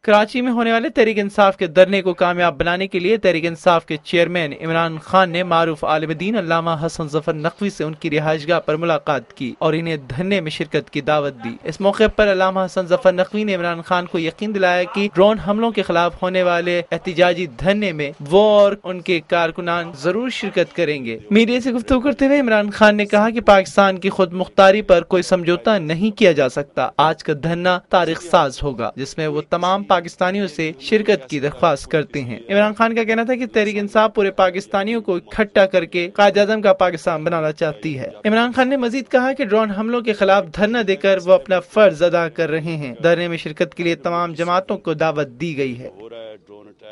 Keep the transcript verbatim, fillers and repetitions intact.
कराची में होने वाले तहरीक इंसाफ के धरने को कामयाब बनाने के लिए तहरीक इंसाफ के चेयरमैन इमरान खान ने मारूफ आलिम दीन अल्लामा हसन जफर नकवी से उनकी रिहाइशगाह पर मुलाकात की और इन्हें धरने में शिरकत की दावत दी। इस मौके पर अल्लामा हसन जफर नकवी ने इमरान खान को यकीन दिलाया कि ड्रोन हमलों के खिलाफ होने वाले एहतिजाजी धरने में वो और उनके कारकुनान जरूर शिरकत करेंगे। मीडिया से गुफ्तगू करते हुए इमरान खान ने कहा कि पाकिस्तान की खुद मुख्तारी पर कोई समझौता नहीं किया जा सकता। आज का धरना तारीख साज होगा जिसमें वो तमाम पाकिस्तानियों से शिरकत की दरख्वास्त करते हैं। इमरान खान का कहना था कि तहरीक इंसाफ पूरे पाकिस्तानियों को इकट्ठा करके कायद-ए-आज़म का पाकिस्तान बनाना चाहती है। इमरान खान ने मजीद कहा कि ड्रोन हमलों के खिलाफ धरना देकर वो अपना फर्ज अदा कर रहे हैं। धरने में शिरकत के लिए तमाम जमातों को दावत दी गई है।